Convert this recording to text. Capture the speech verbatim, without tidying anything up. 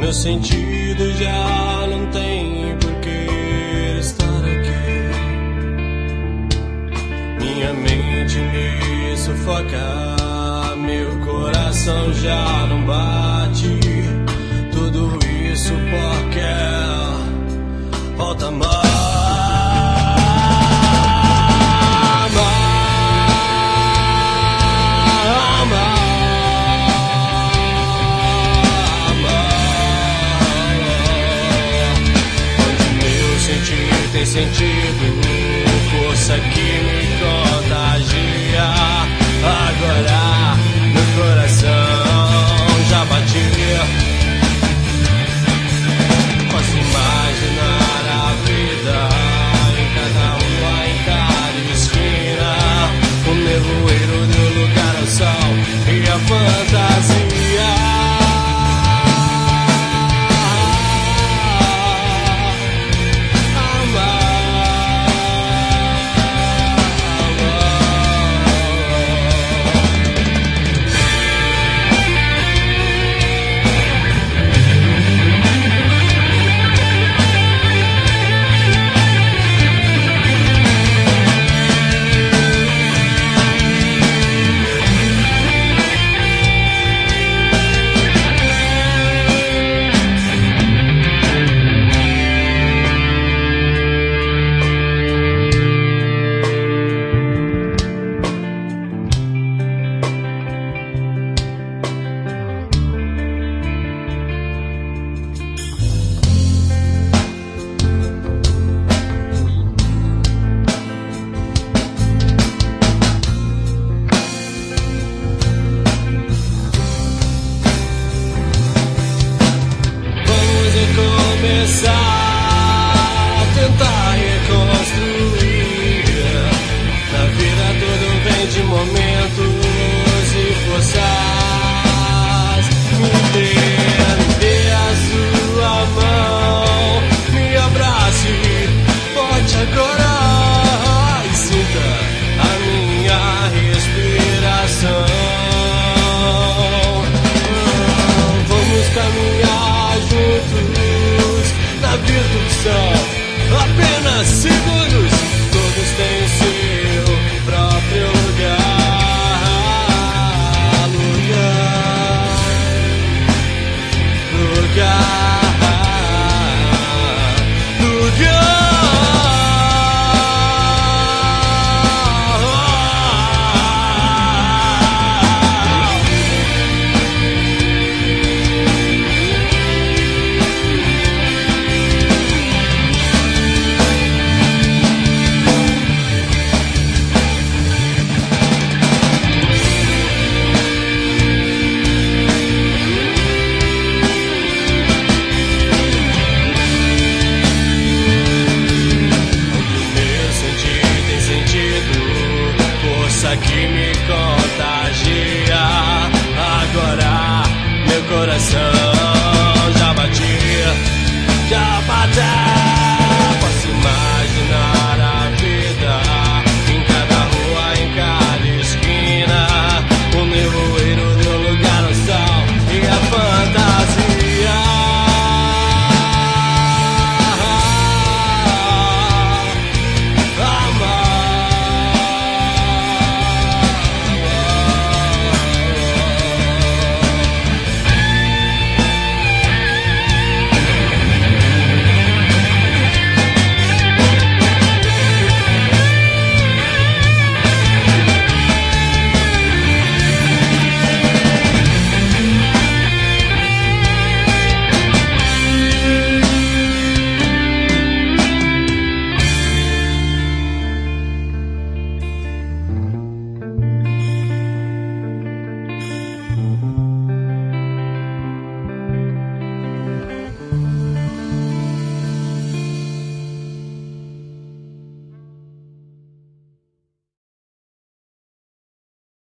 meu sentido já não tem por que estar aqui. Minha mente me sufoca, meu coração já não bate. Tudo isso porque falta mais. Tem sentido, força que me contagia. Agora meu coração já batia. Posso imaginar a vida em cada rua, em cada esquina. O nevoeiro deu lugar ao sol e a fantasia. Começar, tentar reconstruir. Na vida tudo vem de momentos e forças. Me dê, me dê a sua mão, me abrace forte agora e sinta a minha respiração. Vamos caminhar juntos na virtude, apenas segundos. Todos têm o seu próprio lugar. Lugar, lugar, lugar. Que me conta.